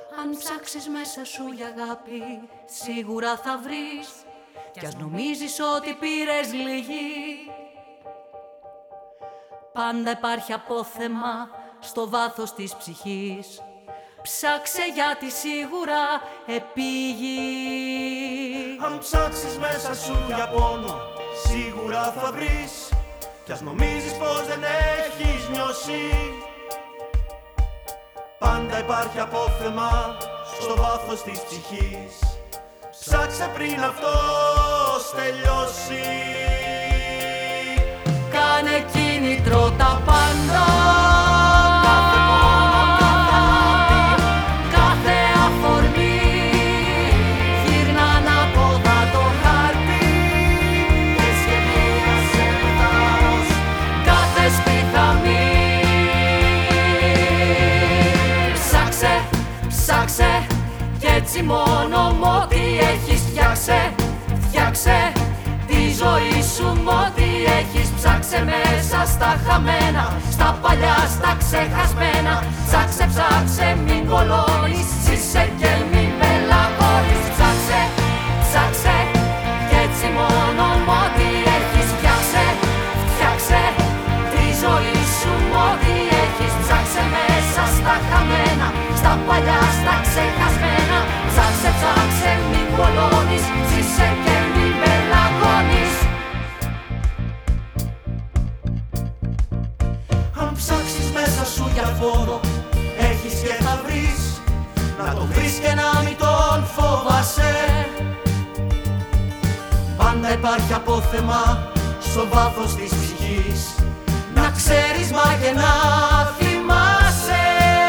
Αν ψάξεις μέσα σου για αγάπη, σίγουρα θα βρεις. Κι ας νομίζεις ότι πήρες λίγη, πάντα υπάρχει απόθεμα στο βάθος της ψυχής. Ψάξε γιατί σίγουρα επήγει. Αν ψάξεις μέσα σου για πόνο, σίγουρα θα βρεις. Κι ας νομίζεις πως δεν έχεις νιώσει, πάντα υπάρχει απόθεμα στο βάθος της ψυχής. Ψάξε πριν αυτός τελειώσει. Κάνε κίνητρο τα πάντα, Κάθε πόνο, κάθε αγάπη, κάθε αφορμή. Γύρνα ανάποδα το χάρτη και σχεδίασε με θάρρος κάθε σπιθαμή. Ψάξε, ψάξε κι έτσι μόνο μ' ό,τι έχεις φτιάξε. Φτιάξε τη ζωή σου μ' ό,τι έχεις. Ψάξε μέσα στα χαμένα, στα παλιά, στα ξεχασμένα. Ψάξε, ψάξε, μην κολώνεις, ζήσε και μην πελαγώνεις. Ψάξε, ψάξε κι έτσι μόνο μ' ό,τι έχεις. Φτιάξε, φτιάξε τη ζωή σου μ' ό,τι έχεις. Ψάξε μέσα στα χαμένα, στα παλιά, στα ξεχασμένα. Ψάξε, ψάξε, μην κολώνεις, ζήσε και μην πελαγώνεις. Αν ψάξεις μέσα σου για φόβο, έχεις και θα βρεις. Να τον βρεις και να μην τον φοβάσαι. Πάντα υπάρχει απόθεμα στο βάθος της ψυχής. Να ξέρεις μα και να θυμάσαι.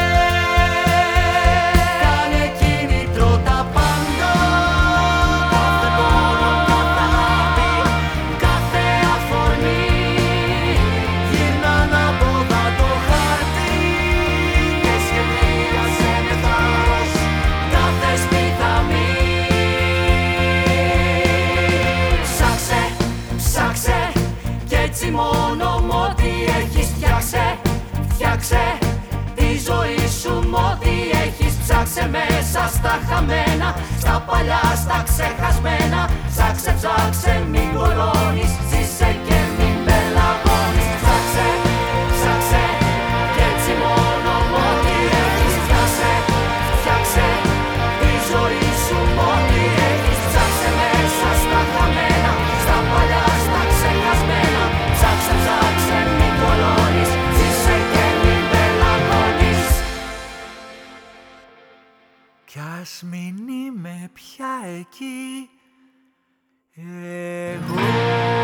Κάνε κίνητρο τα πάντα, Κάθε πόνο, κάθε αγάπη, κάθε αφορμή. γύρνα ανάποδα το χάρτη και σχεδίασε με θάρρος Κάθε σπιθαμή. Ψάξε, ψάξε κι έτσι μόνο μ' ό,τι έχεις. Φτιάξε, φτιάξε τη ζωή σου μ' ό,τι έχεις. Ψάξε μέσα στα χαμένα, στα παλιά, στα ξεχασμένα. Ψάξε, ψάξε, μην κολώνεις, ζήσε και μην πελαγώνεις. Ψάξε, ψάξε κι έτσι μόνο μ' ό,τι έχεις. Φτιάξε, φτιάξε τη ζωή σου μ' ό,τι έχεις. Ψάξε μέσα στα χαμένα, στα παλιά, στα ξεχασμένα. Ψάξε, ψάξε, μην κολώνεις, ζήσε και μην πελαγώνεις. Κι ας μην είμαι πια εκεί εγώ.